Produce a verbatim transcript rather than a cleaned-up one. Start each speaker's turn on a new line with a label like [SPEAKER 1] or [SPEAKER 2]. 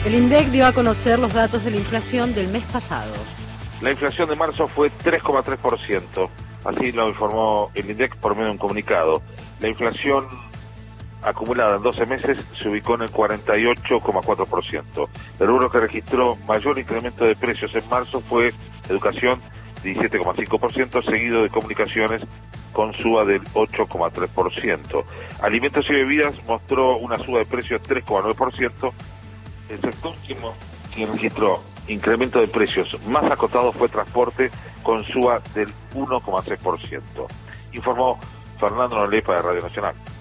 [SPEAKER 1] El INDEC dio a conocer los datos de la inflación del mes pasado.
[SPEAKER 2] La inflación de marzo fue tres coma tres por ciento, así lo informó el INDEC por medio de un comunicado. La inflación acumulada en doce meses se ubicó en el cuarenta y ocho coma cuatro por ciento. El rubro que registró mayor incremento de precios en marzo fue educación, diecisiete coma cinco por ciento, seguido de comunicaciones con suba del ocho coma tres por ciento. Alimentos y bebidas mostró una suba de precios tres coma nueve por ciento. El sector último que registró incremento de precios más acotado fue transporte, con suba del uno coma seis por ciento. Informó Fernando Nolepa de Radio Nacional.